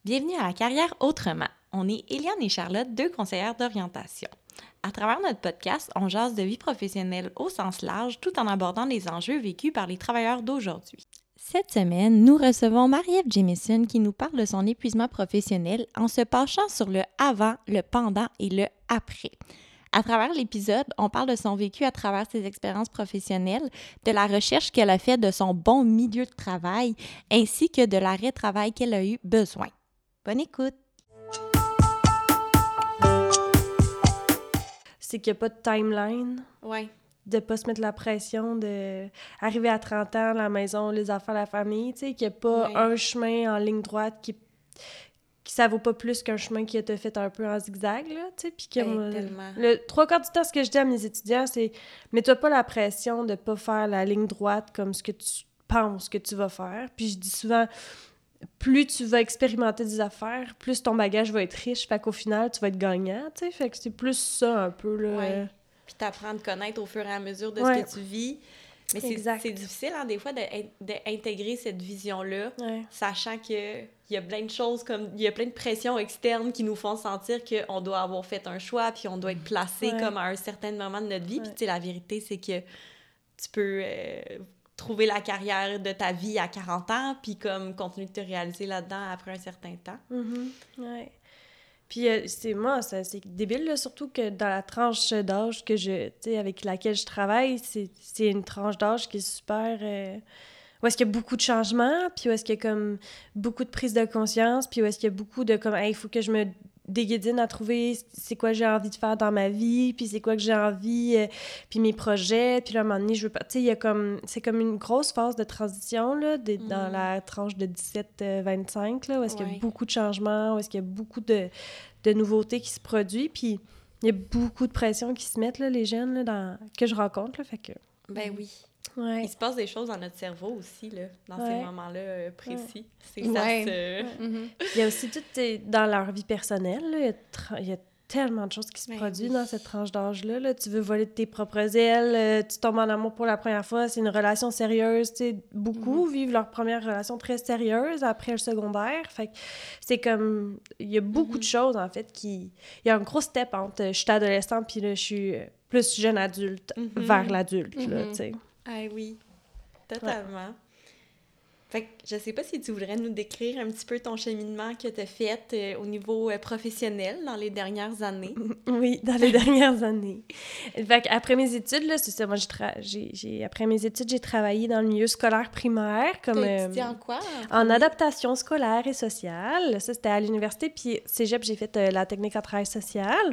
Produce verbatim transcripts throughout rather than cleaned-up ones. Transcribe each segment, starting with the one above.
Bienvenue à la carrière autrement. On est Éliane et Charlotte, deux conseillères d'orientation. À travers notre podcast, on jase de vie professionnelle au sens large tout en abordant les enjeux vécus par les travailleurs d'aujourd'hui. Cette semaine, nous recevons Marie-Ève Jamieson qui nous parle de son épuisement professionnel en se penchant sur le avant, le pendant et le après. À travers l'épisode, on parle de son vécu à travers ses expériences professionnelles, de la recherche qu'elle a faite de son bon milieu de travail, ainsi que de l'arrêt-travail qu'elle a eu besoin. Bonne écoute! C'est qu'il n'y a pas de timeline. Ouais. De ne pas se mettre la pression d'arriver à trente ans, la maison, les enfants, la famille, tu sais, qu'il n'y a pas ouais. un chemin en ligne droite qui, qui ça vaut pas plus qu'un chemin qui a été fait un peu en zigzag, là, tu sais, puis que hey, moi, tellement. le trois quarts du temps, ce que je dis à mes étudiants, c'est mets-toi pas la pression de pas faire la ligne droite comme ce que tu penses que tu vas faire. Puis je dis souvent, plus tu vas expérimenter des affaires, plus ton bagage va être riche, fait qu'au final, tu vas être gagnant, tu sais, fait que c'est plus ça un peu, là. Ouais. Puis t'apprends à te connaître au fur et à mesure de ouais. ce que tu vis. Mais c'est, c'est difficile, hein, des fois, d'intégrer cette vision-là, ouais. sachant qu'il y a plein de choses, comme il y a plein de pressions externes qui nous font sentir qu'on doit avoir fait un choix, puis on doit être placé ouais. comme à un certain moment de notre vie. Ouais. Puis, tu sais, la vérité, c'est que tu peux euh, trouver la carrière de ta vie à quarante ans, puis comme continuer de te réaliser là-dedans après un certain temps. Mm-hmm. Ouais. Puis euh, c'est moi, ça, c'est débile, là, surtout que dans la tranche d'âge que je, tu sais, avec laquelle je travaille, c'est, c'est une tranche d'âge qui est super... Euh, où est-ce qu'il y a beaucoup de changements, puis où est-ce qu'il y a comme beaucoup de prise de conscience, puis où est-ce qu'il y a beaucoup de comme, hey, il faut que je me déguédine à trouver c'est quoi j'ai envie de faire dans ma vie, puis c'est quoi que j'ai envie, euh, puis mes projets, puis là, à un moment donné, je veux pas... Tu sais, il y a comme... C'est comme une grosse phase de transition, là, de, mm. dans la tranche de dix-sept à vingt-cinq, là, où est-ce ouais. qu'il y a beaucoup de changements, où est-ce qu'il y a beaucoup de, de nouveautés qui se produisent, puis il y a beaucoup de pression qui se mettent, là, les jeunes, là, dans... que je rencontre, là, fait que... Ben oui. Ouais. Il se passe des choses dans notre cerveau aussi, là, dans ouais. ces moments-là euh, précis. Ouais. C'est ça ouais. se... Ouais. Mm-hmm. Il y a aussi tout dans leur vie personnelle, là, il, y a tra- il y a tellement de choses qui se ben produisent oui. dans cette tranche d'âge-là. Là. Tu veux voler de tes propres ailes, euh, tu tombes en amour pour la première fois, c'est une relation sérieuse. Tu sais, beaucoup mm-hmm. vivent leur première relation très sérieuse après le secondaire. Fait que c'est comme... Il y a beaucoup mm-hmm. de choses, en fait, qui... Il y a un gros step entre je suis adolescente puis là, je suis plus jeune adulte mm-hmm. vers l'adulte, mm-hmm. là, tu sais. Ah oui. Totalement. Ouais. Fait que je sais pas si tu voudrais nous décrire un petit peu ton cheminement que tu as fait euh, au niveau euh, professionnel dans les dernières années. Oui, dans les dernières années. Fait qu'après mes études, là, c'est ça, moi, j'ai, tra- j'ai, j'ai après mes études, j'ai travaillé dans le milieu scolaire primaire. Comme, t'as étudié en quoi? En, en adaptation scolaire et sociale. Ça, c'était à l'université. Puis cégep, j'ai fait euh, la technique en travail social.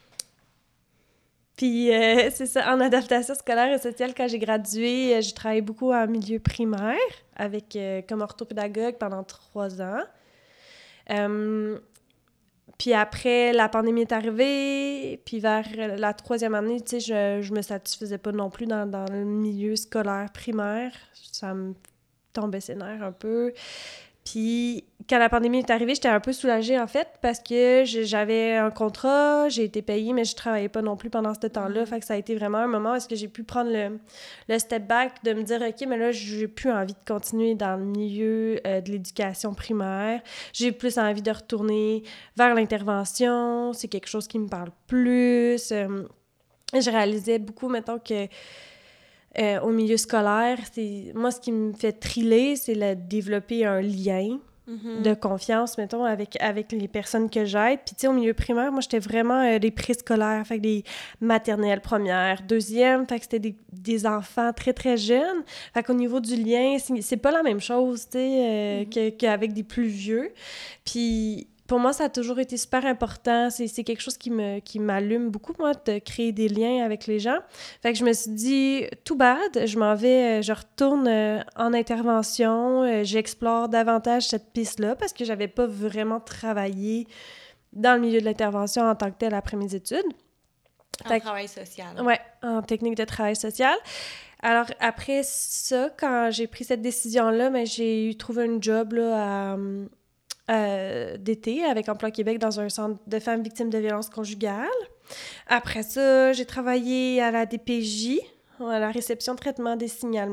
Puis, euh, c'est ça, en adaptation scolaire et sociale, quand j'ai gradué, euh, j'ai travaillé beaucoup en milieu primaire, avec, euh, comme orthopédagogue pendant trois ans. Euh, puis après, la pandémie est arrivée, puis vers la troisième année, tu sais, je, je me satisfaisais pas non plus dans, dans le milieu scolaire primaire. Ça me tombait ses nerfs un peu. Puis, quand la pandémie est arrivée, j'étais un peu soulagée, en fait, parce que j'avais un contrat, j'ai été payée, mais je travaillais pas non plus pendant ce temps-là. Mm-hmm. Fait que ça a été vraiment un moment où est-ce que j'ai pu prendre le, le step back de me dire, OK, mais là, j'ai plus envie de continuer dans le milieu euh, de l'éducation primaire. J'ai plus envie de retourner vers l'intervention. C'est quelque chose qui me parle plus. Euh, je réalisais beaucoup, mettons, que Euh, au milieu scolaire, c'est moi, ce qui me fait thriller, c'est le développer un lien mm-hmm. de confiance, mettons, avec, avec les personnes que j'aide. Puis, tu sais, au milieu primaire, moi, j'étais vraiment euh, des préscolaires, fait que des maternelles premières, deuxième, fait que c'était des, des enfants très, très jeunes. Fait qu'au niveau du lien, c'est, c'est pas la même chose, tu sais, euh, mm-hmm. que, qu'avec des plus vieux. Puis... Pour moi, ça a toujours été super important. C'est, c'est quelque chose qui, me, qui m'allume beaucoup, moi, de créer des liens avec les gens. Fait que je me suis dit, too bad, je m'en vais, je retourne en intervention, j'explore davantage cette piste-là parce que j'avais pas vraiment travaillé dans le milieu de l'intervention en tant que tel après mes études. En fait, travail social. Oui, en technique de travail social. Alors, après ça, quand j'ai pris cette décision-là, ben, j'ai eu trouvé un job là, à... Euh, d'été avec Emploi Québec dans un centre de femmes victimes de violences conjugales. Après ça, j'ai travaillé à la D P J, à la réception de traitement des signalements.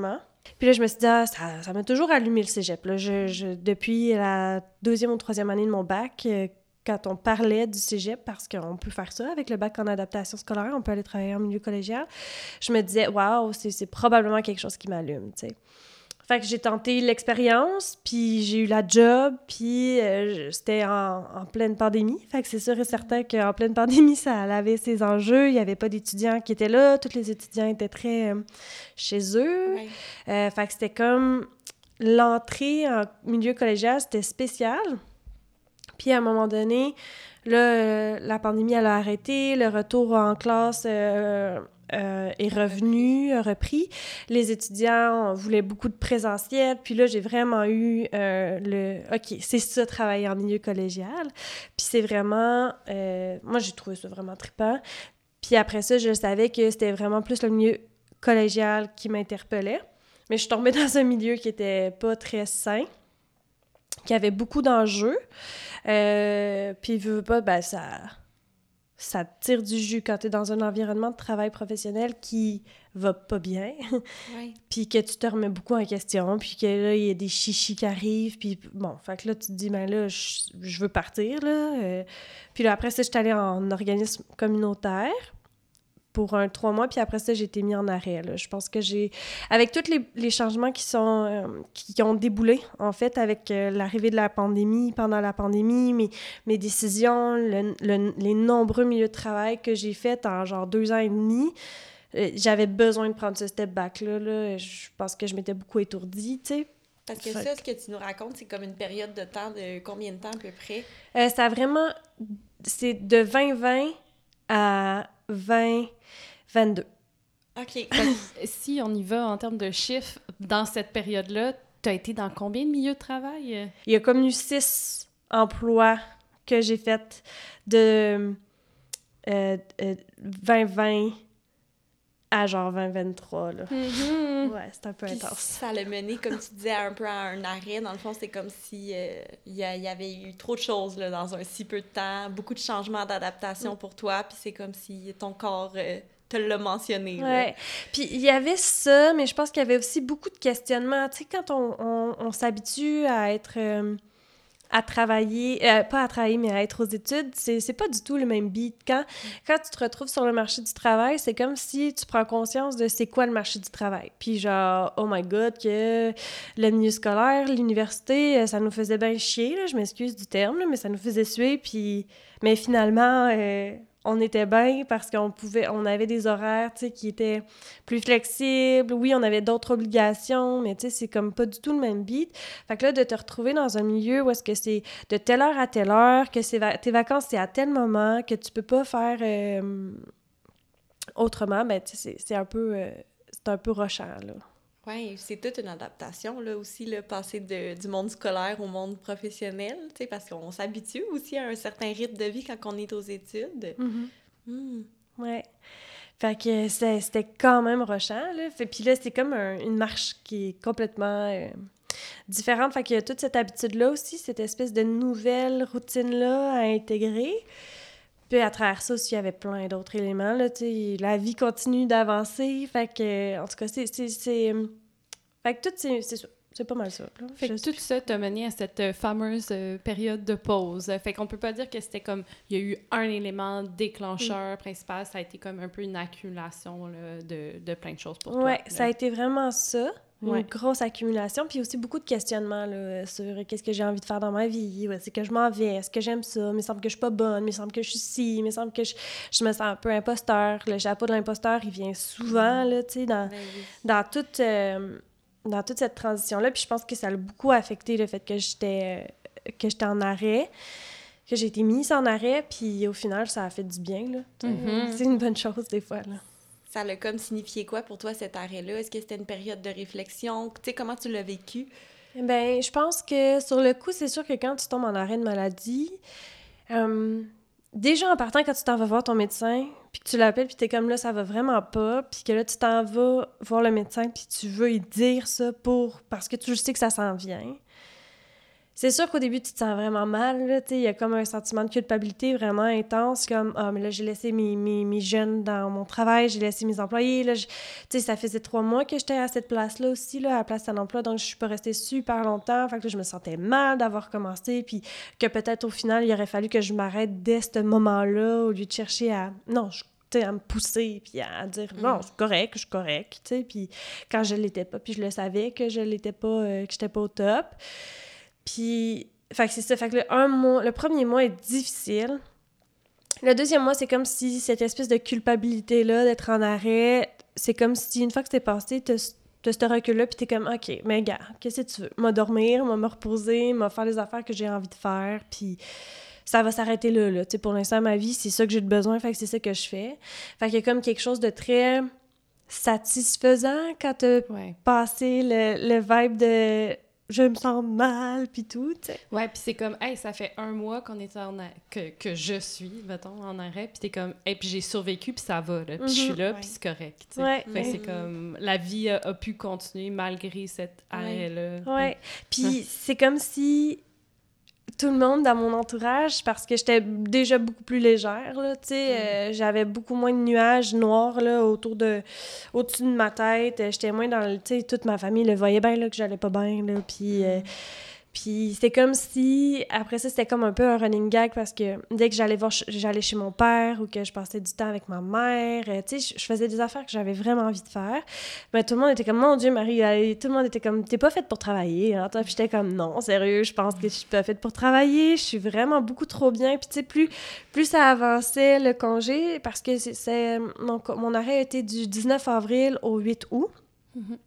Puis là, je me suis dit, ah, ça, ça m'a toujours allumé le cégep. Là. Je, je, depuis la deuxième ou troisième année de mon bac, euh, quand on parlait du cégep, parce qu'on peut faire ça avec le bac en adaptation scolaire, on peut aller travailler en milieu collégial, je me disais, waouh, c'est, c'est probablement quelque chose qui m'allume, tu sais. Fait que j'ai tenté l'expérience, puis j'ai eu la job, puis euh, c'était en, en pleine pandémie. Fait que c'est sûr et certain qu'en pleine pandémie, ça avait ses enjeux. Il n'y avait pas d'étudiants qui étaient là. Tous les étudiants étaient très euh, chez eux. Ouais. Euh, fait que c'était comme l'entrée en milieu collégial, c'était spécial. Puis à un moment donné, là, euh, la pandémie, elle a arrêté. Le retour en classe... Euh, Euh, est revenu, a repris. Les étudiants voulaient beaucoup de présentiel. Puis là, j'ai vraiment eu euh, le... OK, c'est ça, travailler en milieu collégial. Puis c'est vraiment... Euh, moi, j'ai trouvé ça vraiment trippant. Puis après ça, je savais que c'était vraiment plus le milieu collégial qui m'interpellait. Mais je suis tombée dans un milieu qui était pas très sain, qui avait beaucoup d'enjeux. Euh, puis, veux, veux pas, ben ça... ça te tire du jus quand t'es dans un environnement de travail professionnel qui va pas bien, ouais. Puis que tu te remets beaucoup en question, puis que là, il y a des chichis qui arrivent, puis bon, fait que là, tu te dis, ben là, je, je veux partir, là. Euh, puis là, après ça, je suis allée en organisme communautaire pour un trois mois, puis après ça, j'ai été mis en arrêt, là. Je pense que j'ai... Avec tous les, les changements qui sont... Euh, qui ont déboulé, en fait, avec euh, l'arrivée de la pandémie, pendant la pandémie, mes, mes décisions, le, le, les nombreux milieux de travail que j'ai faits en genre deux ans et demi, euh, j'avais besoin de prendre ce step back-là, là. Je pense que je m'étais beaucoup étourdie, tu sais. Parce que fait... ça, ce que tu nous racontes, c'est comme une période de temps de combien de temps à peu près? Euh, ça a vraiment... C'est de vingt vingt à vingt vingt-deux. OK. Si on y va en termes de chiffres, dans cette période-là, tu as été dans combien de milieux de travail? Il y a comme eu six emplois que j'ai fait de euh, euh, vingt vingt à genre vingt vingt-trois, là. Mm-hmm. Ouais, c'est un peu Puis intense. Ça l'a mené, comme tu disais, un peu à un arrêt. Dans le fond, c'est comme si euh, il y, y avait eu trop de choses là, dans un si peu de temps, beaucoup de changements d'adaptation mm. pour toi, puis c'est comme si ton corps euh, te l'a mentionné. Ouais. Puis il y avait ça, mais je pense qu'il y avait aussi beaucoup de questionnements. Tu sais, quand on, on, on s'habitue à être... Euh, à travailler, euh, pas à travailler, mais à être aux études, c'est, c'est pas du tout le même beat. Quand, mm. quand tu te retrouves sur le marché du travail, c'est comme si tu prends conscience de c'est quoi le marché du travail. Puis genre, oh my God, que le milieu scolaire, l'université, ça nous faisait bien chier, là, je m'excuse du terme, là, mais ça nous faisait suer, puis... Mais finalement... Euh, on était bien parce qu'on pouvait, on avait des horaires, tu sais, qui étaient plus flexibles. Oui, on avait d'autres obligations, mais tu sais, c'est comme pas du tout le même beat. Fait que là, de te retrouver dans un milieu où est-ce que c'est de telle heure à telle heure, que c'est va- tes vacances, c'est à tel moment, que tu peux pas faire euh, autrement, ben tu sais, c'est, c'est un peu, euh, c'est un peu rushant, là. Oui, c'est toute une adaptation, là, aussi, le passer de, du monde scolaire au monde professionnel, tu sais, parce qu'on s'habitue aussi à un certain rythme de vie quand on est aux études. Mm-hmm. Mm. Ouais. Fait que c'était, c'était quand même rushant, là. Fait, puis là, c'est comme un, une marche qui est complètement euh, différente. Fait qu'il y a toute cette habitude-là aussi, cette espèce de nouvelle routine-là à intégrer. Puis à travers ça aussi, il y avait plein d'autres éléments, là, tu sais, la vie continue d'avancer, fait que, en tout cas, c'est... c'est, c'est... Fait que tout, c'est, c'est ça. C'est pas mal ça, là. Fait que tout suis... ça t'a mené à cette euh, fameuse euh, période de pause. Fait qu'on peut pas dire que c'était comme... Il y a eu un élément déclencheur mm. principal, ça a été comme un peu une accumulation là, de, de plein de choses pour toi. Ouais, là. Ça a été vraiment ça. Une ouais. grosse accumulation, puis aussi beaucoup de questionnements là, sur qu'est-ce que j'ai envie de faire dans ma vie, ouais, c'est que je m'en vais, est-ce que j'aime ça, il me semble que je suis pas bonne, il me semble que je suis ci, il me semble que je, je me sens un peu imposteur. Le chapeau de l'imposteur, il vient souvent, là, tu sais, dans, dans, toute, euh, dans toute cette transition-là, puis je pense que ça a beaucoup affecté le fait que j'étais, que j'étais en arrêt, que j'ai été mise en arrêt, puis au final, ça a fait du bien, là. Mm-hmm. C'est une bonne chose, des fois, là. Ça l'a comme signifié quoi pour toi, cet arrêt-là? Est-ce que c'était une période de réflexion? Tu sais, comment tu l'as vécu? Bien, je pense que sur le coup, c'est sûr que quand tu tombes en arrêt de maladie, euh, déjà en partant, quand tu t'en vas voir ton médecin, puis que tu l'appelles, puis t'es comme là, ça va vraiment pas, puis que là, tu t'en vas voir le médecin, puis tu veux lui dire ça pour... parce que tu sais que ça s'en vient. C'est sûr qu'au début, tu te sens vraiment mal, là, tu sais, il y a comme un sentiment de culpabilité vraiment intense, comme « Ah, mais là, j'ai laissé mes, mes, mes jeunes dans mon travail, j'ai laissé mes employés, là, tu sais, ça faisait trois mois que j'étais à cette place-là aussi, là, à la place d'un emploi, donc je suis pas restée super longtemps, fait que là, je me sentais mal d'avoir commencé, puis que peut-être, au final, il aurait fallu que je m'arrête dès ce moment-là, au lieu de chercher à... Non, je tu sais, à me pousser, puis à dire « Non, c'est correct, je suis correct », tu sais, puis quand je l'étais pas, puis je le savais que je l'étais pas, euh, que j'étais pas au top. Puis, fait que c'est ça. Fait que le, un mois, le premier mois est difficile. Le deuxième mois, c'est comme si cette espèce de culpabilité-là d'être en arrêt, c'est comme si une fois que c'est passé, t'as, t'as ce recul-là, puis t'es comme « OK, mais gars, qu'est-ce que tu veux? M'a dormir, m'a me reposer, m'a faire les affaires que j'ai envie de faire, puis ça va s'arrêter là, là. » Tu sais, pour l'instant, ma vie, c'est ça que j'ai de besoin, fait que c'est ça que je fais. Fait qu'il y a comme quelque chose de très satisfaisant quand t'as Ouais. passé le, le vibe de... je me sens mal, puis tout, tu sais. Ouais, puis c'est comme, hey, ça fait un mois qu'on est en a... que, que je suis, mettons, en arrêt, puis t'es comme, hey, puis j'ai survécu, puis ça va, là, puis mm-hmm. je suis là, puis c'est correct, tu sais. Ouais. Fait que c'est comme, la vie a, a pu continuer malgré cet arrêt-là. Ouais, puis c'est comme si tout le monde dans mon entourage, parce que j'étais déjà beaucoup plus légère, là, tu sais, mm. euh, j'avais beaucoup moins de nuages noirs, là, autour de... au-dessus de ma tête, j'étais moins dans le... tu sais, toute ma famille le voyait bien, là, que j'allais pas bien, là, puis... Mm. Euh, Puis c'était comme si, après ça, c'était comme un peu un running gag parce que dès que j'allais voir, j'allais chez mon père ou que je passais du temps avec ma mère, tu sais, je faisais des affaires que j'avais vraiment envie de faire. Mais tout le monde était comme, mon Dieu, Marie, tout le monde était comme, t'es pas faite pour travailler, hein? Puis j'étais comme, non, sérieux, je pense que je suis pas faite pour travailler, je suis vraiment beaucoup trop bien. Puis tu sais, plus, plus ça avançait le congé, parce que c'est, c'est mon, mon arrêt était du dix-neuf avril au huit août. Mm-hmm.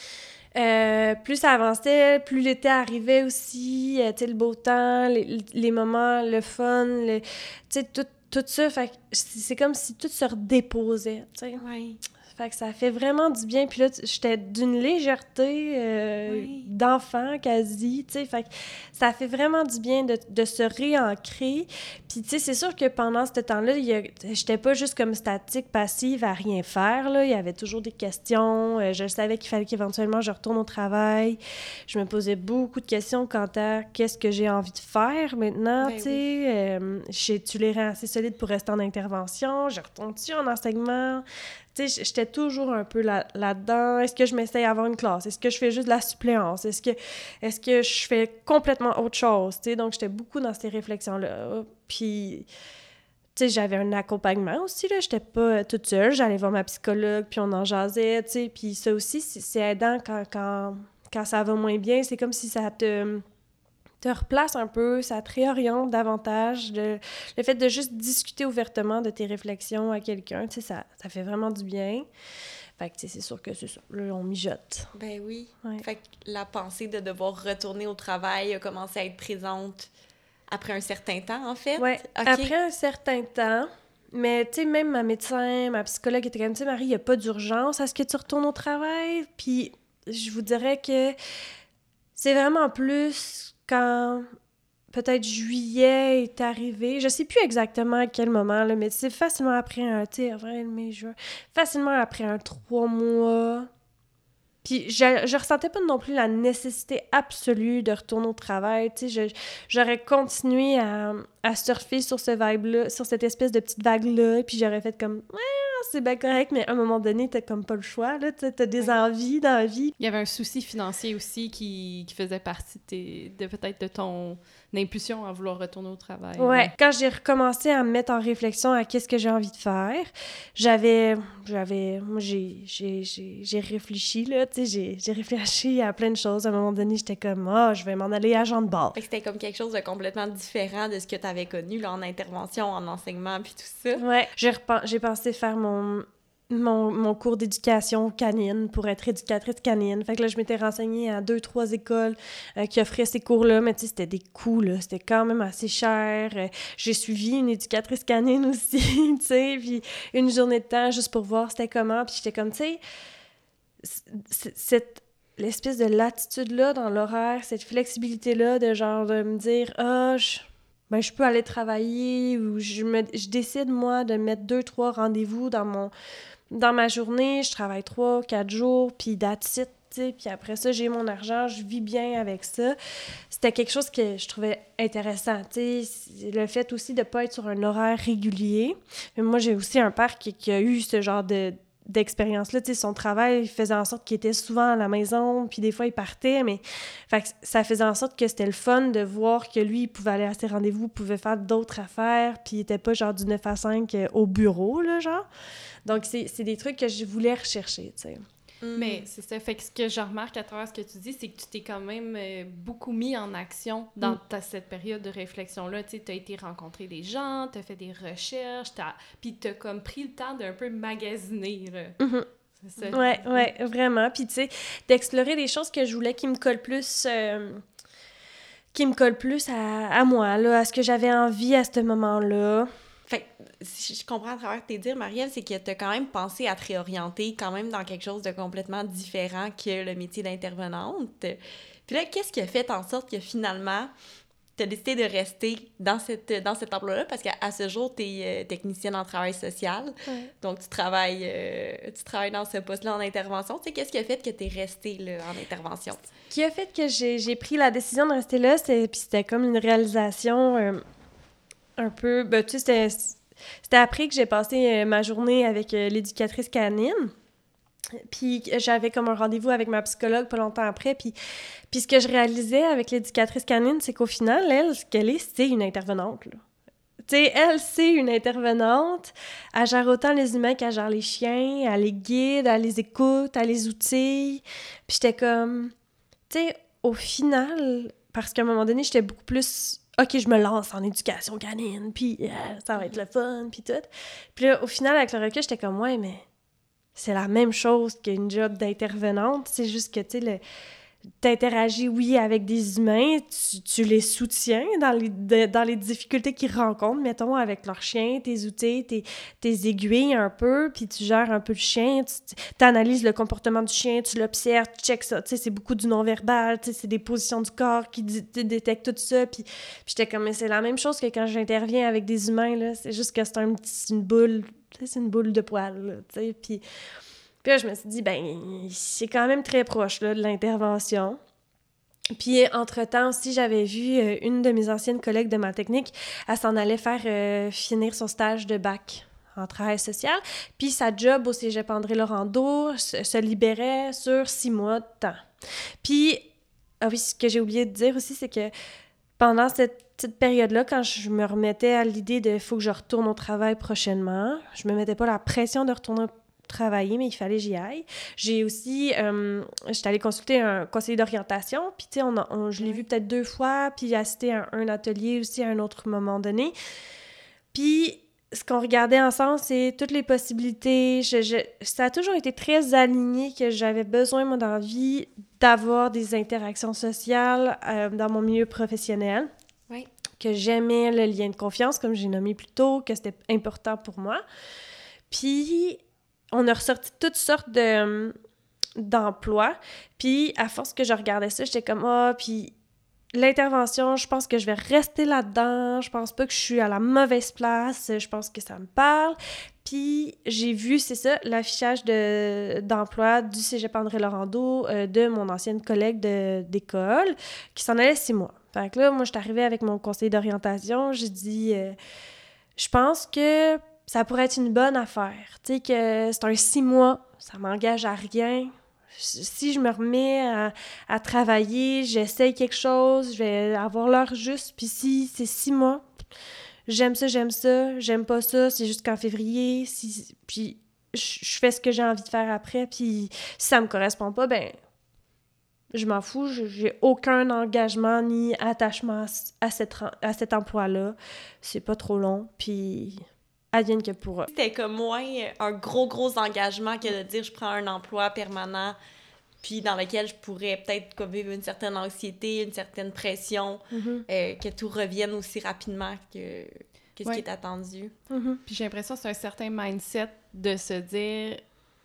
Euh, plus ça avançait, plus l'été arrivait aussi, euh, tu sais, le beau temps, les, les moments, le fun, tu sais, tout, tout ça, fait que c'est comme si tout se redéposait, tu sais. Ouais. Fait que ça fait vraiment du bien. Puis là, j'étais d'une légèreté euh, oui. d'enfant quasi, tu sais. Fait que ça fait vraiment du bien de, de se réancrer. Puis, tu sais, c'est sûr que pendant ce temps-là, il y a, j'étais pas juste comme statique, passive, à rien faire, là. Il y avait toujours des questions. Euh, je savais qu'il fallait qu'éventuellement je retourne au travail. Je me posais beaucoup de questions quant à qu'est-ce que j'ai envie de faire maintenant, ben tu sais. Oui. Euh, j'ai-tu les reins assez solides pour rester en intervention? Je retourne-tu en enseignement? Tu sais, j'étais toujours un peu là, là-dedans. Est-ce que je m'essaye à avoir une classe? Est-ce que je fais juste de la suppléance? Est-ce que, est-ce que je fais complètement autre chose? Tu sais, donc, j'étais beaucoup dans ces réflexions-là. Puis, tu sais, j'avais un accompagnement aussi, là. J'étais pas toute seule. J'allais voir ma psychologue, puis on en jasait, tu sais. Puis ça aussi, c'est, c'est aidant quand, quand, quand ça va moins bien. C'est comme si ça te... te replace un peu, ça te réoriente davantage. De, le fait de juste discuter ouvertement de tes réflexions à quelqu'un, tu sais, ça, ça fait vraiment du bien. Fait que, tu sais, c'est sûr que c'est ça. Là, on mijote. Ben oui. Ouais. Fait que la pensée de devoir retourner au travail a commencé à être présente après un certain temps, en fait. Oui, okay. Après un certain temps. Mais, tu sais, même ma médecin, ma psychologue était comme, tu sais, Marie, il n'y a pas d'urgence à ce que tu retournes au travail. Puis, je vous dirais que c'est vraiment plus... quand peut-être juillet est arrivé, je sais plus exactement à quel moment, là, mais c'est facilement après un, tu sais, avril, mai, juin, facilement après un trois mois. Puis je, je ressentais pas non plus la nécessité absolue de retourner au travail, tu sais, je, j'aurais continué à, à surfer sur ce vibe-là, sur cette espèce de petite vague-là, puis j'aurais fait comme, ouais, c'est bien correct, mais à un moment donné, t'as comme pas le choix, là, t'as, t'as des ouais. envies dans la vie. Il y avait un souci financier aussi qui, qui faisait partie de, tes, de peut-être de ton impulsion à vouloir retourner au travail. Ouais. ouais. Quand j'ai recommencé à me mettre en réflexion à qu'est-ce que j'ai envie de faire, j'avais, j'avais, moi, j'ai, j'ai, j'ai, j'ai réfléchi, là, tu sais, j'ai, j'ai réfléchi à plein de choses. À un moment donné, j'étais comme, ah, oh, je vais m'en aller à Jean de Bar. Fait que c'était comme quelque chose de complètement différent de ce que t'avais connu, là, en intervention, en enseignement, puis tout ça. Ouais. J'ai, repen- j'ai pensé faire mon... Mon, mon cours d'éducation canine pour être éducatrice canine. Fait que là, je m'étais renseignée à deux, trois écoles euh, qui offraient ces cours-là, mais tu sais, c'était des coûts, là. C'était quand même assez cher. Euh, j'ai suivi une éducatrice canine aussi, tu sais, puis une journée de temps juste pour voir c'était comment. Puis j'étais comme, tu sais, c- cette... l'espèce de latitude-là dans l'horaire, cette flexibilité-là de genre de me dire « Ah, oh, je... ben, je peux aller travailler » ou je, me... je décide, moi, de mettre deux, trois rendez-vous dans mon... dans ma journée, je travaille trois, quatre jours, puis that's it, tu tu sais, puis après ça, j'ai mon argent, je vis bien avec ça. C'était quelque chose que je trouvais intéressant, tu sais, le fait aussi de pas être sur un horaire régulier. Mais moi, j'ai aussi un père qui, qui a eu ce genre de d'expérience-là, tu sais, son travail faisait en sorte qu'il était souvent à la maison, puis des fois, il partait, mais fait que ça faisait en sorte que c'était le fun de voir que lui, il pouvait aller à ses rendez-vous, pouvait faire d'autres affaires, puis il était pas genre du neuf à cinq euh, au bureau, là, genre. Donc, c'est, c'est des trucs que je voulais rechercher, tu sais. Mm. Mais c'est ça. Fait que ce que je remarque à travers ce que tu dis, c'est que tu t'es quand même euh, beaucoup mis en action dans mm. ta, cette période de réflexion-là. Tu sais, t'as été rencontrer des gens, t'as fait des recherches, t'as... puis t'as comme pris le temps d'un peu magasiner, là. Mm-hmm. C'est ça. Ouais, ouais, vraiment. Puis tu sais, d'explorer des choses que je voulais qui me collent plus... Euh... qui me collent plus à, à moi, là, à ce que j'avais envie à ce moment-là. Fait que, si je comprends à travers tes dires, Marie-Ève, c'est que tu as quand même pensé à te réorienter quand même dans quelque chose de complètement différent que le métier d'intervenante. Puis là, qu'est-ce qui a fait en sorte que finalement, tu as décidé de rester dans, cette, dans cet emploi-là? Parce qu'à à ce jour, tu es euh, technicienne en travail social. Ouais. Donc, tu travailles, euh, tu travailles dans ce poste-là en intervention. Tu sais, qu'est-ce qui a fait que tu es restée là, en intervention? Ce qui a fait que j'ai, j'ai pris la décision de rester là, c'est, puis c'était comme une réalisation... Euh, un peu... Ben, tu sais, c'était, c'était après que j'ai passé euh, ma journée avec euh, l'éducatrice canine. Puis j'avais comme un rendez-vous avec ma psychologue pas longtemps après. Puis, puis ce que je réalisais avec l'éducatrice canine, c'est qu'au final, elle, ce qu'elle est, c'est une intervenante, là. Tu sais, elle, c'est une intervenante. Elle gère autant les humains qu'elle gère les chiens. Elle les guide, elle les écoute, elle les outille. Puis j'étais comme... Tu sais, au final, parce qu'à un moment donné, j'étais beaucoup plus... OK, je me lance en éducation canine, puis euh, ça va être le fun, puis tout. Puis là, au final, avec le recul, j'étais comme, ouais, mais c'est la même chose qu'une job d'intervenante. C'est juste que, tu sais, le... t'interagis, oui, avec des humains, tu, tu les soutiens dans les, de, dans les difficultés qu'ils rencontrent, mettons, avec leurs chiens, tes outils, tes, tes aiguilles un peu, puis tu gères un peu le chien, tu analyses le comportement du chien, tu l'observes, tu checkes ça, tu sais, c'est beaucoup du non-verbal, tu sais, c'est des positions du corps qui d- détectent tout ça, puis, puis j'étais comme, mais c'est la même chose que quand j'interviens avec des humains, là, c'est juste que c'est un petit, une boule, tu sais, c'est une boule de poils, là, tu sais, puis... Puis là, je me suis dit, ben, c'est quand même très proche, là, de l'intervention. Puis, entre-temps aussi, j'avais vu euh, une de mes anciennes collègues de ma technique, elle s'en allait faire euh, finir son stage de bac en travail social. Puis, sa job au cégep André-Laurendeau se, se libérait sur six mois de temps. Puis, ah oui, ce que j'ai oublié de dire aussi, c'est que pendant cette petite période-là, quand je me remettais à l'idée de « faut que je retourne au travail prochainement », je me mettais pas la pression de retourner au travailler, mais il fallait que j'y aille. J'ai aussi... Euh, j'étais allée consulter un conseiller d'orientation, puis tu sais, on, on, je l'ai vu peut-être deux fois, puis j'ai assisté à un, un atelier aussi à un autre moment donné. Puis, ce qu'on regardait ensemble, c'est toutes les possibilités. Je, je, ça a toujours été très aligné que j'avais besoin, moi, dans la vie, d'avoir des interactions sociales euh, dans mon milieu professionnel. Oui. Que j'aimais le lien de confiance, comme j'ai nommé plus tôt, que c'était important pour moi. Puis... on a ressorti toutes sortes de, d'emplois. Puis, à force que je regardais ça, j'étais comme « Ah, oh, puis l'intervention, je pense que je vais rester là-dedans. Je pense pas que je suis à la mauvaise place. Je pense que ça me parle. » Puis, j'ai vu, c'est ça, l'affichage de, d'emploi du cégep André-Laurendeau euh, de mon ancienne collègue de, d'école qui s'en allait six mois. Fait que là, moi, je suis arrivée avec mon conseiller d'orientation. J'ai dit euh, « Je pense que... » ça pourrait être une bonne affaire. Tu sais, que c'est un six mois, ça m'engage à rien. Si je me remets à, à travailler, j'essaye quelque chose, je vais avoir l'heure juste. Puis si c'est six mois, j'aime ça, j'aime ça, j'aime pas ça, c'est jusqu'en février. Si, puis je fais ce que j'ai envie de faire après. Puis si ça me correspond pas, ben je m'en fous. J'ai aucun engagement ni attachement à, cette, à cet emploi-là. C'est pas trop long. Puis... advienne que pourra. C'était comme moins un gros, gros engagement que de dire je prends un emploi permanent puis dans lequel je pourrais peut-être comme vivre une certaine anxiété, une certaine pression, mm-hmm. euh, que tout revienne aussi rapidement que, que ce ouais. qui est attendu. Mm-hmm. Puis j'ai l'impression que c'est un certain mindset de se dire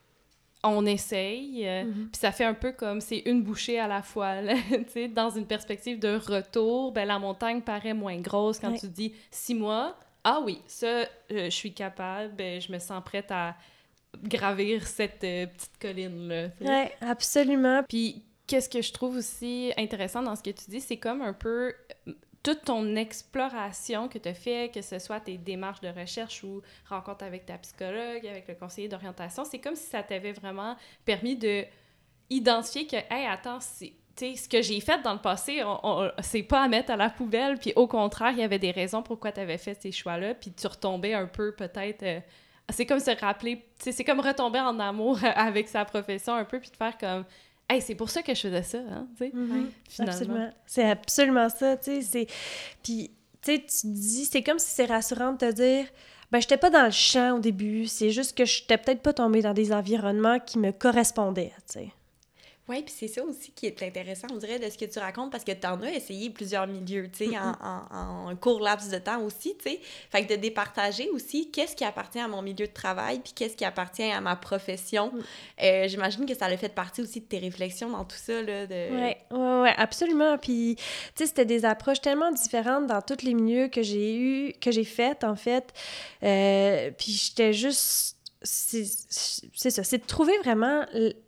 on essaye, euh, mm-hmm. puis ça fait un peu comme c'est une bouchée à la fois. Tu sais, dans une perspective de retour, ben la montagne paraît moins grosse quand ouais. tu dis six mois. Ah oui, ça, euh, je suis capable, ben, je me sens prête à gravir cette euh, petite colline-là. T'sais. Ouais, absolument. Puis, qu'est-ce que je trouve aussi intéressant dans ce que tu dis, c'est comme un peu toute ton exploration que tu as fait, que ce soit tes démarches de recherche ou rencontre avec ta psychologue, avec le conseiller d'orientation, c'est comme si ça t'avait vraiment permis de identifier que, hey, attends, c'est, tu sais, ce que j'ai fait dans le passé, on, on, c'est pas à mettre à la poubelle, puis au contraire, il y avait des raisons pourquoi tu avais fait ces choix-là, puis tu retombais un peu peut-être... Euh, c'est comme se rappeler, tu sais, c'est comme retomber en amour avec sa profession un peu, puis de faire comme... Hey, c'est pour ça que je faisais ça, hein, tu sais, mm-hmm. finalement. Absolument. C'est absolument ça, tu sais, c'est... Puis, tu sais, tu dis, c'est comme si c'est rassurant de te dire, ben, j'étais pas dans le champ au début, c'est juste que j'étais peut-être pas tombée dans des environnements qui me correspondaient, tu sais. Oui, puis c'est ça aussi qui est intéressant, on dirait, de ce que tu racontes, parce que tu en as essayé plusieurs milieux, tu sais, en, en, en un court laps de temps aussi, tu sais. Fait que de départager aussi qu'est-ce qui appartient à mon milieu de travail, puis qu'est-ce qui appartient à ma profession. Mm. Euh, j'imagine que ça a fait partie aussi de tes réflexions dans tout ça, là. De... Oui, ouais, ouais, absolument. Puis, tu sais, c'était des approches tellement différentes dans tous les milieux que j'ai eu, que j'ai faites, en fait. Euh, puis j'étais juste... C'est, c'est ça, c'est de trouver vraiment...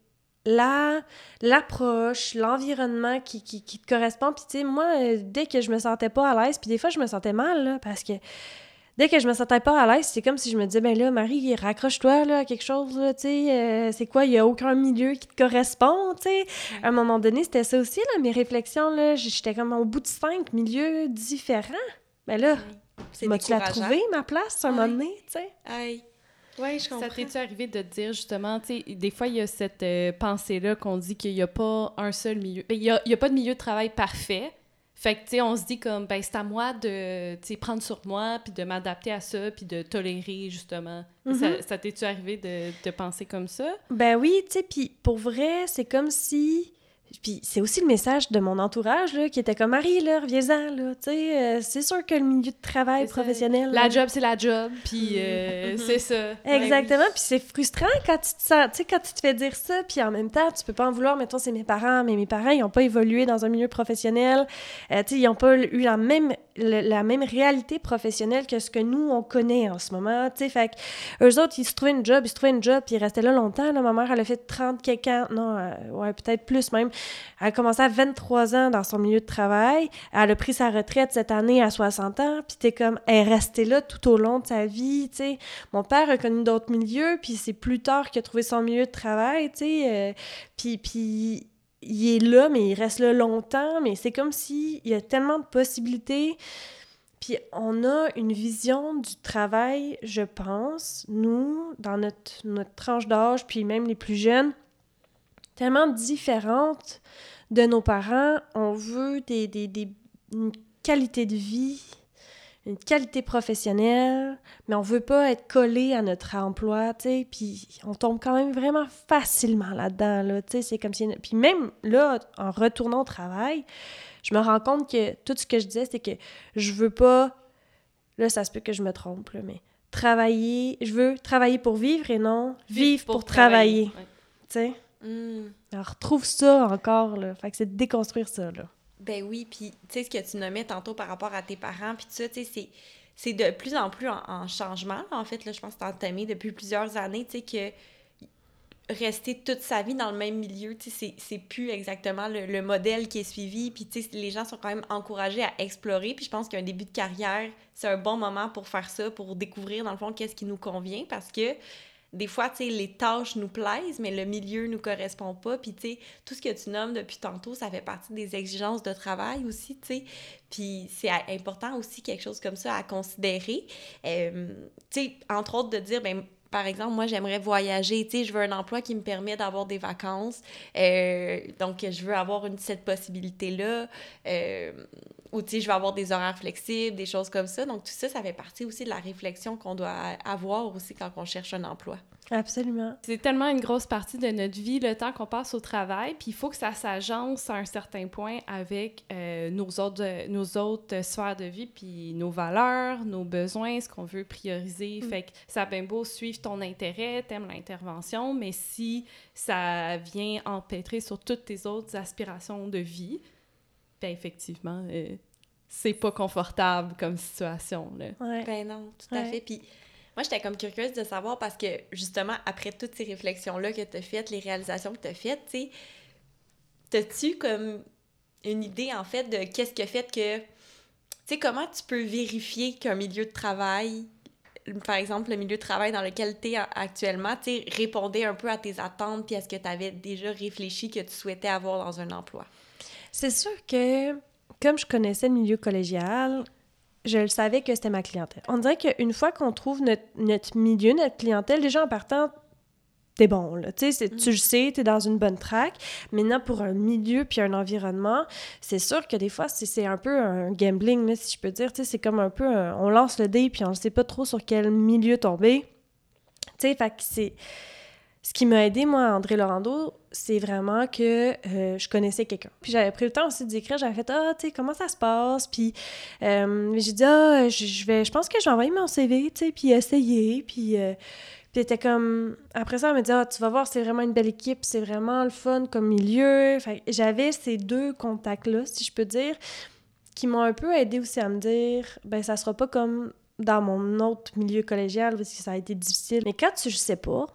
La, l'approche, l'environnement qui, qui, qui te correspond. Puis, tu sais, moi, euh, dès que je me sentais pas à l'aise, puis des fois, je me sentais mal, là, parce que dès que je me sentais pas à l'aise, c'est comme si je me disais, ben là, Marie, raccroche-toi, là, à quelque chose, là, tu sais, euh, c'est quoi, il y a aucun milieu qui te correspond, tu sais. Ouais. À un moment donné, c'était ça aussi, là, mes réflexions, là, j'étais comme au bout de cinq milieux différents. Ben là, ouais. M'as-tu la trouvé, ma place, à un ouais. moment donné, tu sais? Ouais. Oui, je comprends. Ça t'es-tu arrivé de te dire, justement, tu sais, des fois, il y a cette euh, pensée-là qu'on dit qu'il n'y a pas un seul milieu... Il n'y a, a pas de milieu de travail parfait. Fait que, tu sais, on se dit comme, ben, c'est à moi de, tu sais, prendre sur moi, puis de m'adapter à ça, puis de tolérer, justement. Mm-hmm. Ça, ça t'es-tu arrivé de, de penser comme ça? Ben oui, tu sais, puis pour vrai, c'est comme si... Puis c'est aussi le message de mon entourage, là, qui était comme « Marie, là, reviens-en, là, tu sais, euh, c'est sûr que le milieu de travail c'est professionnel... » La là, job, c'est la job, puis euh, mm-hmm. c'est ça. Exactement, ouais, oui. Puis c'est frustrant quand tu te sens, tu sais, quand tu te fais dire ça, puis en même temps, tu peux pas en vouloir, mettons, c'est mes parents, mais mes parents, ils ont pas évolué dans un milieu professionnel, euh, tu sais, ils ont pas eu la même, le, la même réalité professionnelle que ce que nous, on connaît en ce moment, tu sais, fait que eux autres, ils se trouvaient une job, ils se trouvaient une job, puis ils restaient là longtemps, là, ma mère, elle a fait trente quelques ans, non, euh, ouais, peut-être plus même. Elle a commencé à vingt-trois ans dans son milieu de travail. Elle a pris sa retraite cette année à soixante ans. Puis t'es comme, elle est restée là tout au long de sa vie, tu sais. Mon père a connu d'autres milieux, puis c'est plus tard qu'il a trouvé son milieu de travail, tu sais. Euh, puis, puis il est là, mais il reste là longtemps. Mais c'est comme s'il y a tellement de possibilités. Puis on a une vision du travail, je pense, nous, dans notre, notre tranche d'âge, puis même les plus jeunes, tellement différente de nos parents. On veut des, des, des, une qualité de vie, une qualité professionnelle, mais on veut pas être collé à notre emploi, tu sais, puis on tombe quand même vraiment facilement là-dedans, là, tu sais, c'est comme si... Puis même là, en retournant au travail, je me rends compte que tout ce que je disais, c'est que je veux pas... Là, ça se peut que je me trompe, là, mais travailler... Je veux travailler pour vivre et non vivre, vivre pour, pour travailler, travailler. Ouais. Tu sais? Mm. Alors, retrouve ça encore, là. Fait que c'est de déconstruire ça, là. Ben oui, puis tu sais, ce que tu nommais tantôt par rapport à tes parents, puis tout ça, tu sais, c'est, c'est de plus en plus en, en changement, là, en fait, là, je pense que c'est entamé depuis plusieurs années, tu sais, que rester toute sa vie dans le même milieu, tu sais, c'est, c'est plus exactement le, le modèle qui est suivi, puis tu sais, les gens sont quand même encouragés à explorer, puis je pense qu'un début de carrière, c'est un bon moment pour faire ça, pour découvrir, dans le fond, qu'est-ce qui nous convient, parce que des fois, tu sais, les tâches nous plaisent, mais le milieu nous correspond pas. Puis, tu sais, tout ce que tu nommes depuis tantôt, ça fait partie des exigences de travail aussi, tu sais. Puis, c'est important aussi, quelque chose comme ça à considérer. Euh, tu sais, entre autres, de dire, ben par exemple, moi, j'aimerais voyager, tu sais, je veux un emploi qui me permet d'avoir des vacances, euh, donc je veux avoir une, cette possibilité-là, euh, ou tu sais, je veux avoir des horaires flexibles, des choses comme ça, donc tout ça, ça fait partie aussi de la réflexion qu'on doit avoir aussi quand on cherche un emploi. Absolument. C'est tellement une grosse partie de notre vie, le temps qu'on passe au travail, puis il faut que ça s'agence à un certain point avec euh, nos, autres, euh, nos autres sphères de vie, puis nos valeurs, nos besoins, ce qu'on veut prioriser. Mm. Fait que ça a bien beau suivre ton intérêt, t'aimes l'intervention, mais si ça vient empêtrer sur toutes tes autres aspirations de vie, ben effectivement, euh, c'est pas confortable comme situation, là. Ouais. Ben non, tout à ouais. fait. Puis Moi, j'étais comme curieuse de savoir parce que, justement, après toutes ces réflexions-là que tu as faites, les réalisations que tu as faites, tu sais, t'as-tu comme une idée, en fait, de qu'est-ce qui a fait que... Tu sais, comment tu peux vérifier qu'un milieu de travail, par exemple, le milieu de travail dans lequel tu es actuellement, tu sais, répondait un peu à tes attentes puis à ce que tu avais déjà réfléchi que tu souhaitais avoir dans un emploi? C'est sûr que, comme je connaissais le milieu collégial, je le savais que c'était ma clientèle. On dirait qu'une fois qu'on trouve notre, notre milieu, notre clientèle, déjà en partant, t'es bon, là. Tu sais, mm. tu le sais, t'es dans une bonne track. Maintenant, pour un milieu puis un environnement, c'est sûr que des fois, c'est, c'est un peu un gambling, là, si je peux dire. Tu sais, c'est comme un peu... Un, on lance le dé puis on ne sait pas trop sur quel milieu tomber. Tu sais, fait que c'est... Ce qui m'a aidé, moi, à André Laurando, c'est vraiment que euh, je connaissais quelqu'un. Puis j'avais pris le temps aussi d'écrire, j'avais fait « Ah, tu sais, comment ça se passe? » Puis euh, j'ai dit « Ah, je, je vais, je pense que je vais envoyer mon C V, tu sais, puis essayer. » Puis euh, puis était comme... Après ça, elle m'a dit « Ah, tu vas voir, c'est vraiment une belle équipe, c'est vraiment le fun comme milieu. » Fait que j'avais ces deux contacts-là, si je peux dire, qui m'ont un peu aidé aussi à me dire « Ben, ça sera pas comme dans mon autre milieu collégial, parce que ça a été difficile. » Mais quand tu ne sais pas,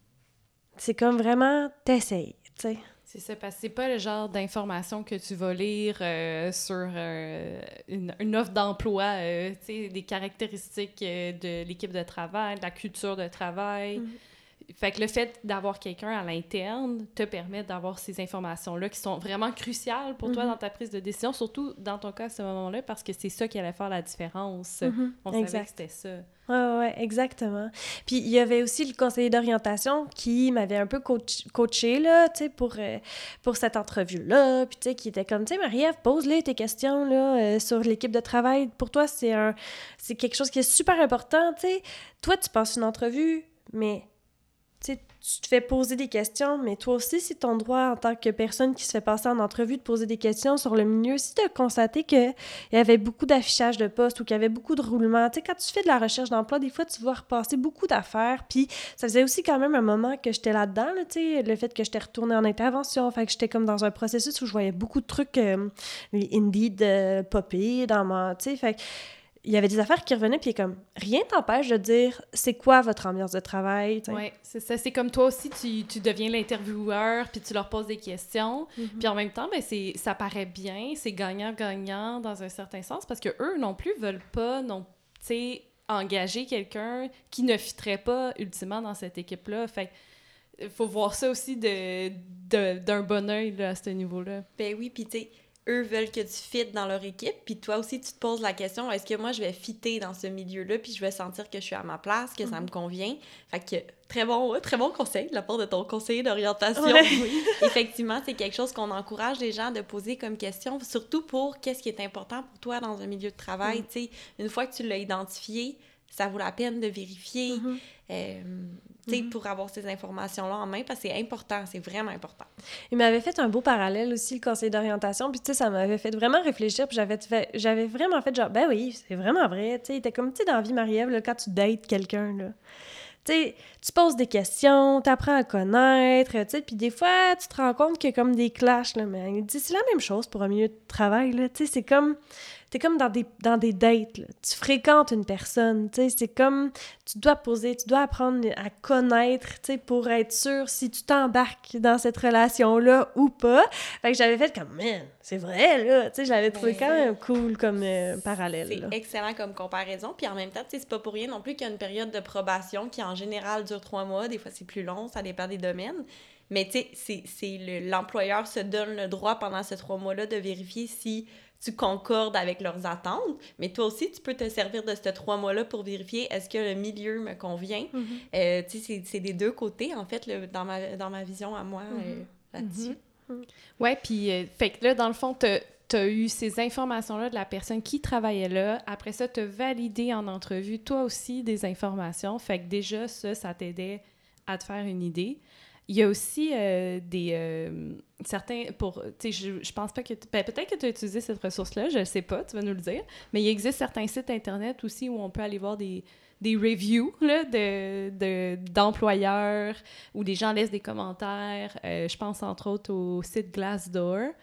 c'est comme vraiment, t'essayes, tu sais. C'est ça, parce que c'est pas le genre d'information que tu vas lire euh, sur euh, une, une offre d'emploi, euh, tu sais, des caractéristiques euh, de l'équipe de travail, de la culture de travail. Mm-hmm. Fait que le fait d'avoir quelqu'un à l'interne te permet d'avoir ces informations-là qui sont vraiment cruciales pour mm-hmm. toi dans ta prise de décision, surtout dans ton cas à ce moment-là, parce que c'est ça qui allait faire la différence. Mm-hmm. On exact. savait que c'était ça. Oui, ouais, exactement. Puis il y avait aussi le conseiller d'orientation qui m'avait un peu coach, coaché, là, tu sais, pour, euh, pour cette entrevue-là, puis tu sais, qui était comme, tu sais, Marie-Ève, pose-les tes questions, là, euh, sur l'équipe de travail. Pour toi, c'est un, c'est quelque chose qui est super important, tu sais. Toi, tu passes une entrevue, mais... Tu sais, tu te fais poser des questions, mais toi aussi, c'est ton droit en tant que personne qui se fait passer en entrevue de poser des questions sur le milieu. Si tu as constaté qu'il y avait beaucoup d'affichage de postes ou qu'il y avait beaucoup de roulements, tu sais, quand tu fais de la recherche d'emploi, des fois, tu vas repasser beaucoup d'affaires. Puis ça faisait aussi quand même un moment que j'étais là-dedans, là, tu sais, le fait que j'étais retournée en intervention, fait que j'étais comme dans un processus où je voyais beaucoup de trucs, euh, les Indeed euh, popper dans ma... Tu sais, fait que il y avait des affaires qui revenaient, puis comme, rien t'empêche de dire, c'est quoi votre ambiance de travail, tu sais. Oui, c'est ça. C'est comme toi aussi, tu, tu deviens l'intervieweur, puis tu leur poses des questions, mm-hmm. puis en même temps, ben, c'est, ça paraît bien, c'est gagnant-gagnant dans un certain sens, parce que eux non plus veulent pas, non, tu sais, engager quelqu'un qui ne fitterait pas, ultimement, dans cette équipe-là. Fait il faut voir ça aussi de, de, d'un bon œil, là, à ce niveau-là. Ben oui, puis tu sais, eux veulent que tu fittes dans leur équipe, puis toi aussi, tu te poses la question, est-ce que moi, je vais fitter dans ce milieu-là, puis je vais sentir que je suis à ma place, que mm-hmm. ça me convient? Fait que, très bon, très bon conseil de la part de ton conseiller d'orientation. Ouais. Oui. Effectivement, c'est quelque chose qu'on encourage les gens de poser comme question, surtout pour qu'est-ce qui est important pour toi dans un milieu de travail. Mm-hmm. Tu sais, une fois que tu l'as identifié, ça vaut la peine de vérifier, mm-hmm. euh, tu sais, mm-hmm. pour avoir ces informations-là en main, parce que c'est important, c'est vraiment important. Il m'avait fait un beau parallèle aussi, le conseiller d'orientation, puis tu sais, ça m'avait fait vraiment réfléchir, puis j'avais, fait, j'avais vraiment fait genre, ben oui, c'est vraiment vrai, tu sais, il était comme, tu sais, dans la vie, Marie-Ève, là, quand tu dates quelqu'un, là, tu sais, tu poses des questions, t'apprends à connaître, tu sais, puis des fois, tu te rends compte qu'il y a comme des clashs, là, mais il dit, c'est la même chose pour un milieu de travail, là, tu sais, c'est comme... T'es comme dans des, dans des dates, là. Tu fréquentes une personne, tu sais, c'est comme, tu dois poser, tu dois apprendre à connaître, tu sais, pour être sûr si tu t'embarques dans cette relation-là ou pas. Fait que j'avais fait comme, man, c'est vrai, là, tu sais, je l'avais trouvé quand même cool comme euh, parallèle. C'est là. excellent comme comparaison, puis en même temps, tu sais, c'est pas pour rien non plus qu'il y a une période de probation qui, en général, dure trois mois, des fois c'est plus long, ça dépend des domaines. Mais tu sais, c'est, c'est le, l'employeur se donne le droit pendant ces trois mois-là de vérifier si tu concordes avec leurs attentes, mais toi aussi, tu peux te servir de ces trois mois-là pour vérifier est-ce que le milieu me convient. Mm-hmm. Euh, tu sais, c'est, c'est des deux côtés, en fait, le, dans, ma, dans ma vision à moi, mm-hmm. euh, là-dessus. Mm-hmm. Ouais, puis, euh, fait que là, dans le fond, t'as, t'as eu ces informations-là de la personne qui travaillait là. Après ça, t'as validé en entrevue, toi aussi, des informations. Fait que déjà, ça, ça t'aidait à te faire une idée. Il y a aussi euh, des... Euh, certains... pour tu sais, je, je pense pas que... Ben, peut-être que tu as utilisé cette ressource-là, je ne sais pas, tu vas nous le dire. Mais il existe certains sites Internet aussi où on peut aller voir des, des reviews là, de, de, d'employeurs, où des gens laissent des commentaires. Euh, je pense entre autres au site Glassdoor.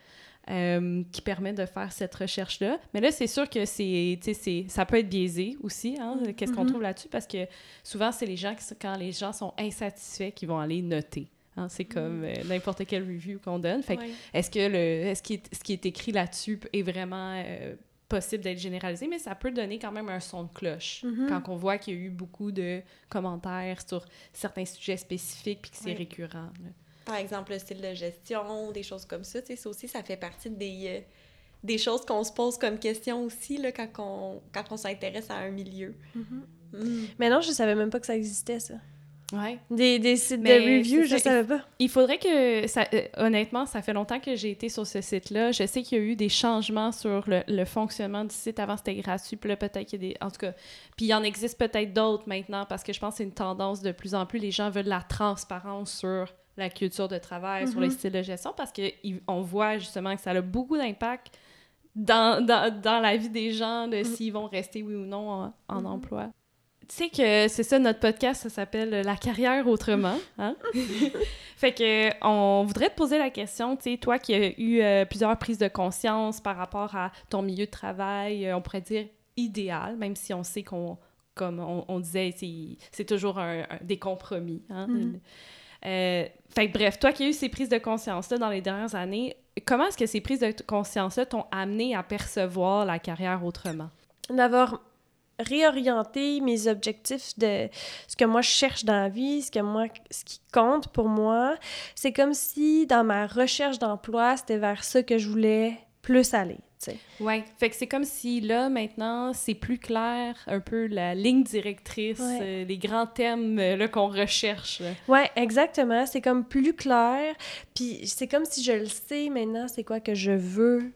euh, qui permet de faire cette recherche-là. Mais là, c'est sûr que c'est, tu sais, c'est, ça peut être biaisé aussi, hein, qu'est-ce qu'on mm-hmm. trouve là-dessus, parce que souvent, c'est les gens, qui, quand les gens sont insatisfaits, qui vont aller noter. Hein, c'est comme euh, n'importe quelle review qu'on donne. Fait que, ouais. est-ce que le, est-ce qui est, ce qui est écrit là-dessus est vraiment euh, possible d'être généralisé, mais ça peut donner quand même un son de cloche mm-hmm. quand on voit qu'il y a eu beaucoup de commentaires sur certains sujets spécifiques puis que c'est ouais. récurrent. Là. Par exemple, le style de gestion, des choses comme ça, tu sais, ça aussi, ça fait partie des, euh, des choses qu'on se pose comme question aussi là, quand, on, quand on s'intéresse à un milieu. Mm-hmm. Mm. Mais non, je savais même pas que ça existait, ça. Ouais. Des, des sites mais de review, je savais pas. Il faudrait que... Ça, euh, honnêtement, ça fait longtemps que j'ai été sur ce site-là. Je sais qu'il y a eu des changements sur le, le fonctionnement du site. Avant, c'était gratuit. Puis là, peut-être qu'il y a des... En tout cas, puis il y en existe peut-être d'autres maintenant parce que je pense que c'est une tendance de plus en plus. Les gens veulent la transparence sur la culture de travail, mm-hmm. sur les styles de gestion parce qu'on voit justement que ça a beaucoup d'impact dans, dans, dans la vie des gens de mm-hmm. s'ils vont rester, oui ou non, en, en mm-hmm. emploi. Tu sais que c'est ça, notre podcast, ça s'appelle « La carrière autrement hein? ». Fait que on voudrait te poser la question, tu sais, toi qui as eu euh, plusieurs prises de conscience par rapport à ton milieu de travail, euh, on pourrait dire idéal, même si on sait qu'on, comme on, on disait, c'est, c'est toujours un, un, des compromis. Hein? Mm-hmm. Euh, fait que bref, toi qui as eu ces prises de conscience-là dans les dernières années, comment est-ce que ces prises de conscience-là t'ont amené à percevoir la carrière autrement? D'avoir réorienter mes objectifs de ce que moi je cherche dans la vie, ce que moi ce qui compte pour moi, c'est comme si dans ma recherche d'emploi, c'était vers ça que je voulais plus aller, tu sais. Ouais, fait que c'est comme si là maintenant, c'est plus clair un peu la ligne directrice, ouais. euh, les grands thèmes euh, là qu'on recherche. Là. Ouais, exactement, c'est comme plus clair, puis c'est comme si je le sais maintenant, c'est quoi que je veux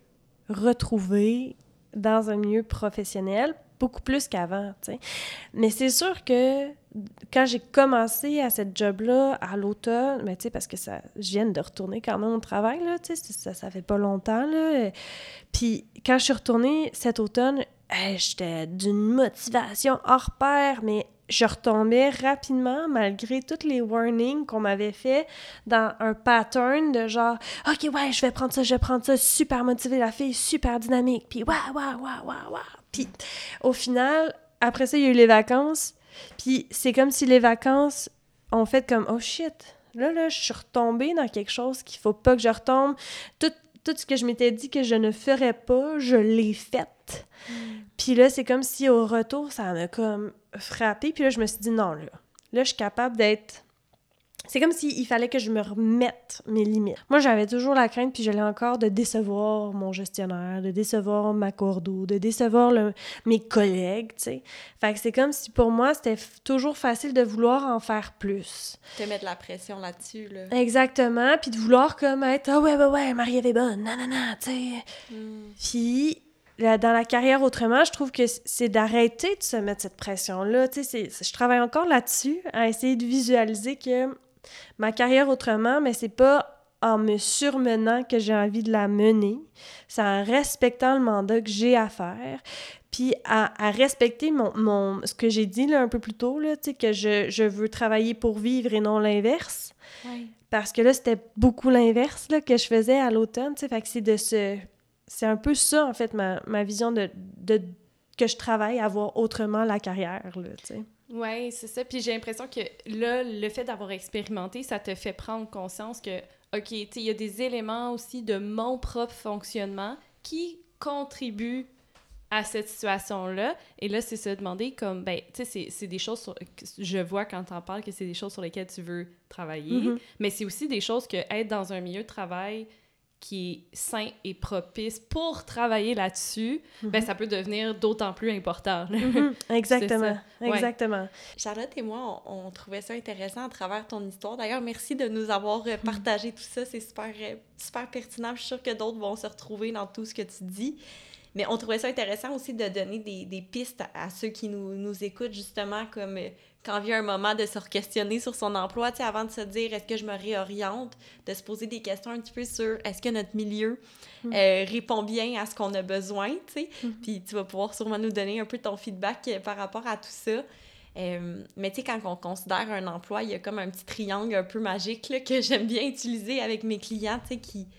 retrouver dans un milieu professionnel. Beaucoup plus qu'avant, tu sais. Mais c'est sûr que quand j'ai commencé à cette job-là à l'automne, mais tu sais, parce que ça, je viens de retourner quand même au travail, là, tu sais, ça, ça fait pas longtemps, là. Puis quand je suis retournée cet automne, hey, j'étais d'une motivation hors pair, mais je retombais rapidement, malgré tous les warnings qu'on m'avait fait dans un pattern de genre « OK, ouais, je vais prendre ça, je vais prendre ça, super motivée, la fille, super dynamique, puis ouais, ouais, ouais, ouais, ouais. » Puis au final, après ça, il y a eu les vacances, puis c'est comme si les vacances ont fait comme « Oh shit, là, là, je suis retombée dans quelque chose qu'il faut pas que je retombe. » Tout, tout ce que je m'étais dit que je ne ferais pas, je l'ai fait. Mm. Puis là, c'est comme si au retour, ça m'a comme frappé. Puis là, je me suis dit, non, là, là, je suis capable d'être... C'est comme s'il fallait que je me remette mes limites. Moi, j'avais toujours la crainte, puis je l'ai encore, de décevoir mon gestionnaire, de décevoir ma cordeau, de décevoir le, mes collègues, tu sais. Fait que c'est comme si, pour moi, c'était f- toujours facile de vouloir en faire plus. Te mettre de la pression là-dessus, là. Exactement, puis de vouloir comme être « Ah oh, ouais, ouais, ouais, Marie-Ève est bonne, non, non, non, tu sais. Mm. » Puis... Dans la carrière autrement, je trouve que c'est d'arrêter de se mettre cette pression-là. Tu sais, c'est, je travaille encore là-dessus, à essayer de visualiser que ma carrière autrement, mais c'est pas en me surmenant que j'ai envie de la mener, c'est en respectant le mandat que j'ai à faire, puis à, à respecter mon, mon, ce que j'ai dit là, un peu plus tôt, là, tu sais, que je, je veux travailler pour vivre et non l'inverse. Oui. Parce que là, c'était beaucoup l'inverse là, que je faisais à l'automne, tu sais, fait que c'est de se... C'est un peu ça, en fait, ma, ma vision de, de que je travaille à voir autrement la carrière, là, tu sais. Oui, c'est ça. Puis j'ai l'impression que là, le fait d'avoir expérimenté, ça te fait prendre conscience que, OK, tu sais, il y a des éléments aussi de mon propre fonctionnement qui contribuent à cette situation-là. Et là, c'est se demander comme, ben, tu sais, c'est, c'est des choses, sur, je vois quand t'en parles que c'est des choses sur lesquelles tu veux travailler, mm-hmm. mais c'est aussi des choses que être dans un milieu de travail qui est sain et propice pour travailler là-dessus, mm-hmm. ben ça peut devenir d'autant plus important. Mm-hmm. Exactement, exactement. Ouais. Charlotte et moi, on, on trouvait ça intéressant à travers ton histoire. D'ailleurs, merci de nous avoir partagé mm-hmm. tout ça. C'est super, super pertinent. Je suis sûre que d'autres vont se retrouver dans tout ce que tu dis. Mais on trouvait ça intéressant aussi de donner des, des pistes à, à ceux qui nous, nous écoutent, justement, comme euh, quand vient un moment de se re-questionner sur son emploi, tu sais, avant de se dire « est-ce que je me réoriente ?» de se poser des questions un petit peu sur « est-ce que notre milieu mm. euh, répond bien à ce qu'on a besoin? » tu sais. Mm. Puis tu vas pouvoir sûrement nous donner un peu ton feedback euh, par rapport à tout ça. Euh, mais tu sais, quand on considère un emploi, il y a comme un petit triangle un peu magique là, que j'aime bien utiliser avec mes clients, tu sais, qui...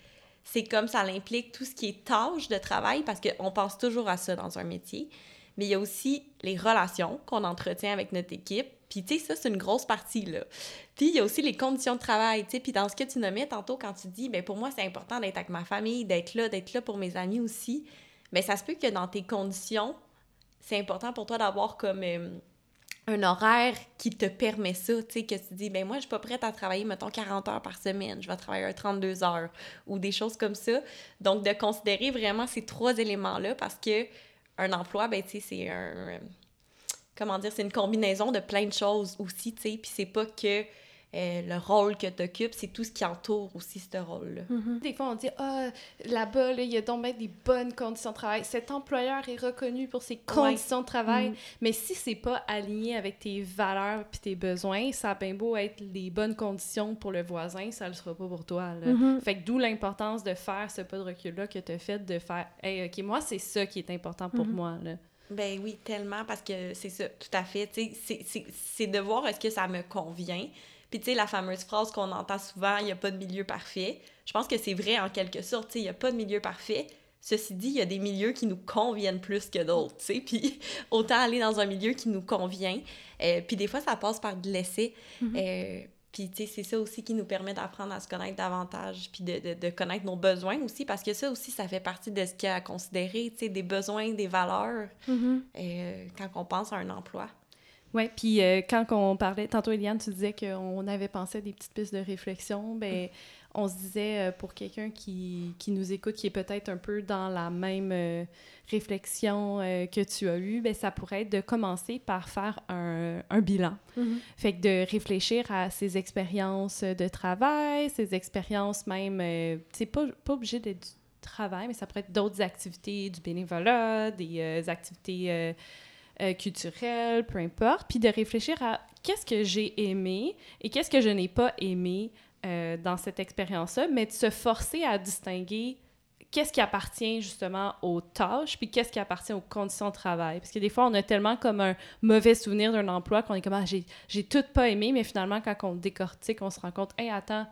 c'est comme ça l'implique tout ce qui est tâches de travail, parce qu'on pense toujours à ça dans un métier, mais il y a aussi les relations qu'on entretient avec notre équipe. Puis, tu sais, ça, c'est une grosse partie, là. Puis, il y a aussi les conditions de travail, tu sais. Puis, dans ce que tu nommais tantôt, quand tu dis, bien, pour moi, c'est important d'être avec ma famille, d'être là, d'être là pour mes amis aussi, bien, ça se peut que dans tes conditions, c'est important pour toi d'avoir comme euh, un horaire qui te permet ça, tu sais, que tu dis, bien, moi, je suis pas prête à travailler, mettons, quarante heures par semaine, je vais travailler trente-deux heures, ou des choses comme ça. Donc, de considérer vraiment ces trois éléments-là, parce que un emploi, ben, tu sais, c'est un... Comment dire, c'est une combinaison de plein de choses aussi, tu sais, puis c'est pas que euh, le rôle que tu occupes, c'est tout ce qui entoure aussi ce rôle-là. Mm-hmm. Des fois, on dit « Ah, oh, là-bas, là, il y a donc bien des bonnes conditions de travail. Cet employeur est reconnu pour ses conditions ouais. de travail. Mm-hmm. » Mais si c'est pas aligné avec tes valeurs puis tes besoins, ça a bien beau être les bonnes conditions pour le voisin, ça le sera pas pour toi, là. Mm-hmm. Fait que d'où l'importance de faire ce pas de recul-là que tu as fait, de faire « Hey, OK, moi, c'est ça qui est important pour mm-hmm. moi, là. » Ben oui, tellement, parce que c'est ça, tout à fait. Tu sais, c'est, c'est, c'est de voir est-ce que ça me convient. Puis, tu sais, la fameuse phrase qu'on entend souvent, il n'y a pas de milieu parfait. Je pense que c'est vrai en quelque sorte, tu sais, il n'y a pas de milieu parfait. Ceci dit, il y a des milieux qui nous conviennent plus que d'autres, tu sais. Puis, autant aller dans un milieu qui nous convient. Euh, puis, des fois, ça passe par de l'essai. Mm-hmm. Euh, Puis, tu sais, c'est ça aussi qui nous permet d'apprendre à se connaître davantage, puis de, de, de connaître nos besoins aussi, parce que ça aussi, ça fait partie de ce qu'il y a à considérer, tu sais, des besoins, des valeurs, mm-hmm. euh, quand on pense à un emploi. Oui, puis euh, quand on parlait, tantôt, Eliane, tu disais qu'on avait pensé à des petites pistes de réflexion, bien, mm. on se disait, euh, pour quelqu'un qui, qui nous écoute, qui est peut-être un peu dans la même euh, réflexion euh, que tu as eue, bien, ça pourrait être de commencer par faire un, un bilan. Mm-hmm. Fait que de réfléchir à ses expériences de travail, ses expériences même, euh, c'est pas, pas obligé d'être du travail, mais ça pourrait être d'autres activités, du bénévolat, des euh, activités... Euh, Euh, culturel, peu importe, puis de réfléchir à qu'est-ce que j'ai aimé et qu'est-ce que je n'ai pas aimé euh, dans cette expérience-là, mais de se forcer à distinguer qu'est-ce qui appartient justement aux tâches puis qu'est-ce qui appartient aux conditions de travail. Parce que des fois, on a tellement comme un mauvais souvenir d'un emploi qu'on est comme ah, « j'ai, j'ai tout pas aimé », mais finalement, quand on décortique, on se rend compte « Hey, attends,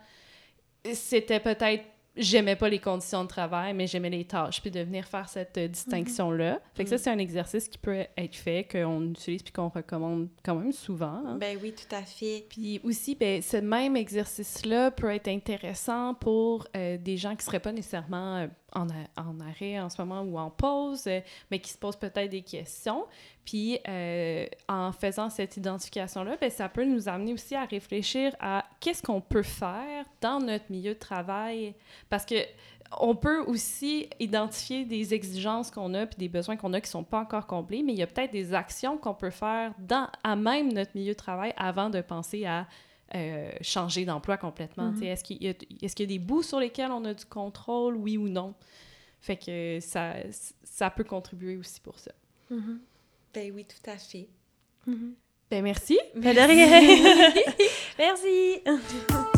c'était peut-être j'aimais pas les conditions de travail, mais j'aimais les tâches, puis de venir faire cette euh, distinction-là. Mm-hmm. Fait que ça, c'est un exercice qui peut être fait, qu'on utilise puis qu'on recommande quand même souvent. Hein? Ben oui, tout à fait. Puis aussi, ben, ce même exercice-là peut être intéressant pour euh, des gens qui seraient pas nécessairement euh, en, a- en arrêt en ce moment ou en pause, euh, mais qui se posent peut-être des questions. Puis, euh, en faisant cette identification-là, ben, ça peut nous amener aussi à réfléchir à qu'est-ce qu'on peut faire dans notre milieu de travail. Parce que on peut aussi identifier des exigences qu'on a puis des besoins qu'on a qui sont pas encore comblés, mais il y a peut-être des actions qu'on peut faire dans, à même notre milieu de travail avant de penser à euh, changer d'emploi complètement. Mm-hmm. Est-ce qu'il y a, est-ce qu'il y a des bouts sur lesquels on a du contrôle, oui ou non? Fait que ça, ça peut contribuer aussi pour ça. Mm-hmm. Ben oui, tout à fait. Mm-hmm. Ben merci. Ben de rien. Merci.